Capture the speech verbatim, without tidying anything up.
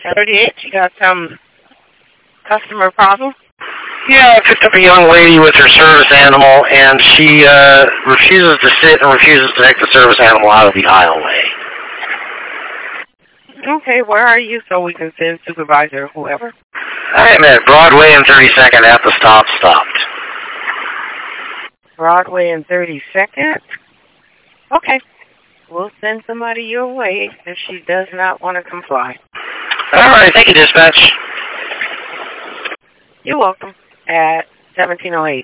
thirty-eight, you got some customer problem? Yeah, I picked up a young lady with her service animal, and she uh, refuses to sit and refuses to take the service animal out of the aisleway. Okay, where are you so we can send supervisor or whoever? I am at Broadway and thirty-second at the stop stopped. Broadway and thirty-second? Okay. We'll send somebody your way if she does not want to comply. All right, thank you, dispatch. You're welcome. At seventeen oh eight.